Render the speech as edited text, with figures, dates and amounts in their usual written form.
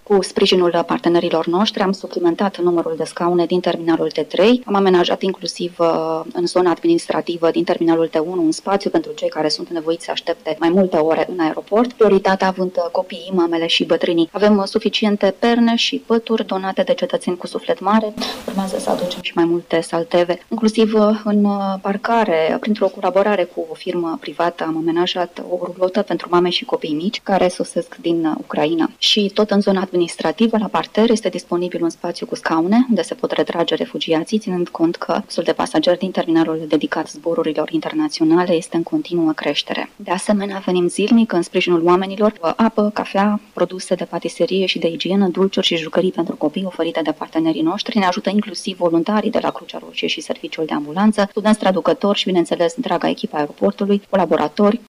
Cu sprijinul partenerilor noștri am suplimentat numărul de scaune din terminalul T3. Am amenajat inclusiv în zona administrativă din terminalul T1 un spațiu pentru cei care sunt nevoiți să aștepte mai multe ore în aeroport, prioritatea având copiii, mamele și bătrânii. Avem suficiente perne și pături donate de cetățeni cu suflet mare. Urmează să aducem și mai multe salteve. Inclusiv în parcare, printr-o colaborare cu o firmă privată, am amenajat o rulotă pentru mame și copii mici care sosesc din Ucraina. Și tot în zona administrativă, la parter, este disponibil un spațiu cu scaune unde se pot retrage refugiații, ținând cont că fluxul de pasageri din terminalul dedicat zborurilor internaționale este în continuă creștere. De asemenea, venim zilnic în sprijinul oamenilor cu apă, cafea, produse de patiserie și de igienă, dulciuri și jucării pentru copii oferite de partenerii noștri. Ne ajută inclusiv voluntarii de la Crucea Roșie și Serviciul de Ambulanță, studenți traducători și, bineînțeles, întreaga echipă aeroportului, colaboratori,